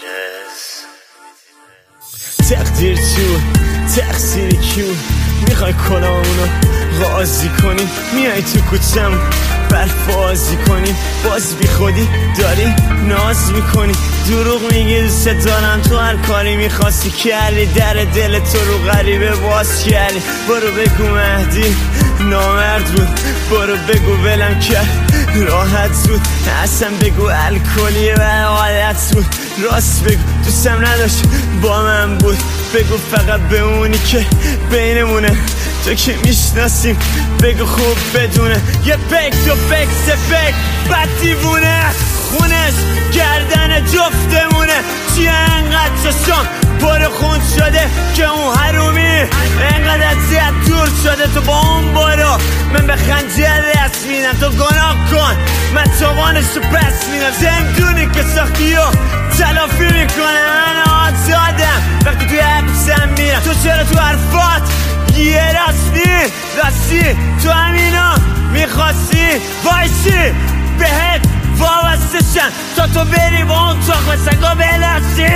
تقدیر چون تقصیر کیون میخوای کلاهونو قاضی کنی میای تو کوچم برفازی کنی باز بی خودی داری ناز میکنی دروغ میگی دوست دارم تو هر کاری میخواستی کردی در دل تو رو غریبه باز کردی برو بگو مهدی نامرد بود برو بگو ولم کرد راحت بود اصلا بگو الکلیه و عادت بود راست بگو دوستم نداشت با من بود بگو فقط به اونی که بینمونه تو که میشناسیم بگو خوب بدونه یه بگ دو بگ سه بگ بد دیوونه خونش گردن جفتمونه چیه انقدر چشم برو خون شده که اون حرومی انقدر ازیت دور شده تو با اون برو من به خنجر دست میدم تو گناه کن من چوانش رو پس میدم زندونی که ساختی و تلافی میکنه من آزادم وقتی توی حبسم میرم تو چرا تو حرفات یه راستی تو همینا میخواستی وایسی بهت وابسته شن تا تو بری با اون تخم سگا بلرسی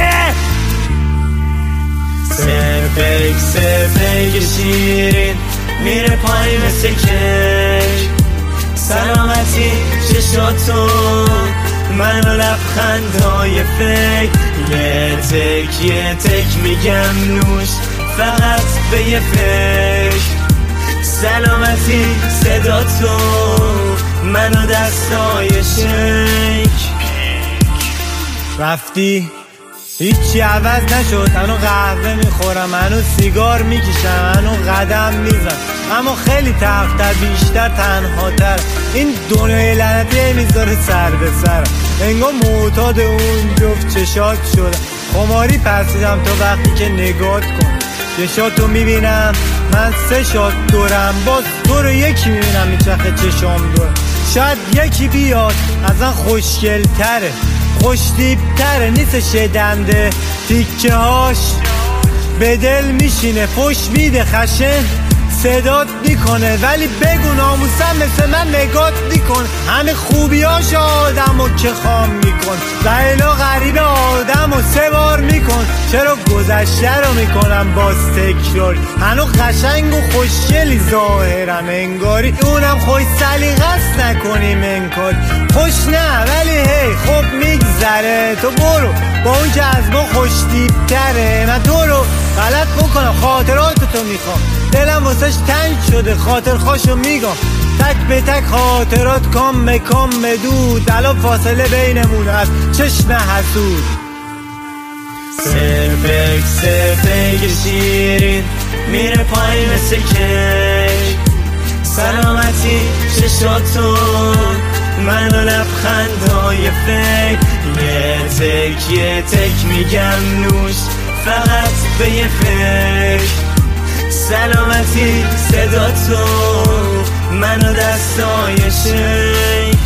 سرفک شیرین میره پای مثل کش سلامتی چشاتو منو لبخندهای فکر یه تک میگم نوش فقط به یه فکر سلامتی صدا تو منو دستای شک رفتی هیچی عوض نشد هنو قهوه میخورم هنو سیگار میکشم هنو قدم میزن اما خیلی تختر بیشتر تنهاتر این دنیای لعنتی میذاره سر به سر انگار معتاد اون جفت چشات شدم خماری پسیدم تا وقتی که نگات کن چشاتو میبینم من 3 شات دورم باز تو رو یکی میبینم میچخه چشام دورم شاید یکی بیاد ازن خوشگل تره خوشتیب تره نیست شدنده تیکه هاش به دل میشینه پشت میده خشن صدات میکنه ولی بگو ناموسم مثل من نگات میکن همه خوبیاش آدمو که خام میکن و الا غریب آدمو 3 بار میکن چرا گذشته رو میکنم باز تکرار هنو قشنگ و خوشگلی ظاهرم انگاری اونم خوش سلیقه است نکنیم انکار خوش نه ولی هی خب میگذره تو برو با اون که از ما خوشتیب تره من تو رو غلط بکنم خاطراتو میخوام دلم واسش تنگ شده خاطر خوشو میگم تک به تک خاطرات کام به دود الان فاصله بینمون از چشم حسود سرفک شیرین میره پای مثل کش سلامتی چشاتو منو لبخندهای فکر یه تک میگم نوش فقط به یه فکر سلامتی صدا تو منو دستای شک